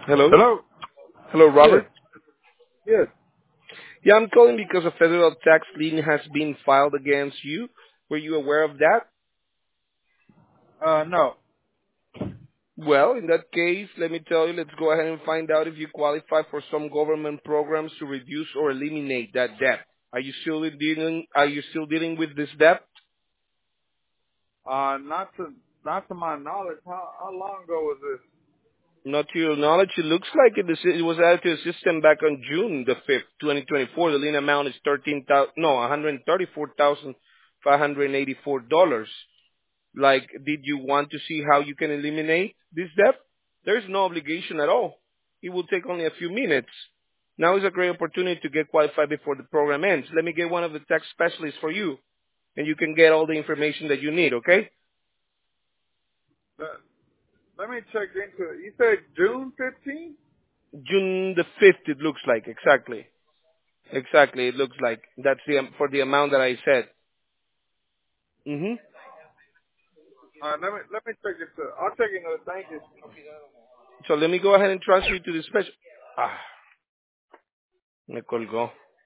Hello? Hello? Hello, Yes. Robert? Yes. Yeah, I'm calling because a federal tax lien has been filed against you. Were you aware of that? No. Well, in that case, let me tell you, let's go ahead and find out if you qualify for some government programs to reduce or eliminate that debt. Are you still dealing with this debt? Not to my knowledge. How long ago was this? Not to your knowledge, it looks like it was added to the system back on June the 5th, 2024. The lien amount is $134,584. Like, did you want to see how you can eliminate this debt? There's no obligation at all. It will take only a few minutes. Now is a great opportunity to get qualified before the program ends. Let me get one of the tax specialists for you, and you can get all the information that you need, okay? Uh, Let me check into it. You said June 15th? June the 5th, it looks like, exactly. Exactly, it looks like. That's for the amount that I said. hmm Let me check into it. I'll check into it. Thank you. So let me go ahead and transfer you to the special. Ah, me colgó.